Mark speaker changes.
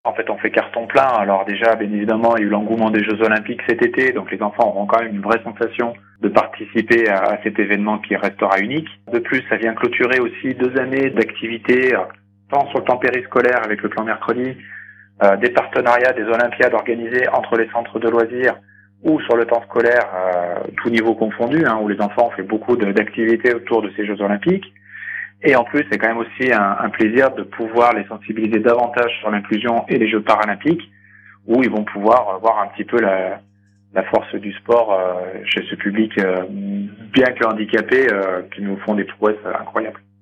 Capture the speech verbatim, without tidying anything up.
Speaker 1: En fait, on fait carton plein. Alors déjà, bien évidemment, il y a eu l'engouement des Jeux Olympiques cet été, donc les enfants auront quand même une vraie sensation de participer à, à cet événement qui restera unique. De plus, ça vient clôturer aussi deux années d'activités, tant sur le temps périscolaire avec le plan mercredi, euh, des partenariats, des Olympiades organisées entre les centres de loisirs ou sur le temps scolaire, euh, tout niveau confondu, hein, où les enfants ont fait beaucoup de, d'activités autour de ces Jeux Olympiques. Et en plus, c'est quand même aussi un, un plaisir de pouvoir les sensibiliser davantage sur l'inclusion et les Jeux paralympiques, où ils vont pouvoir voir un petit peu la, la force du sport euh, chez ce public, euh, bien que handicapé, euh, qui nous font des prouesses incroyables.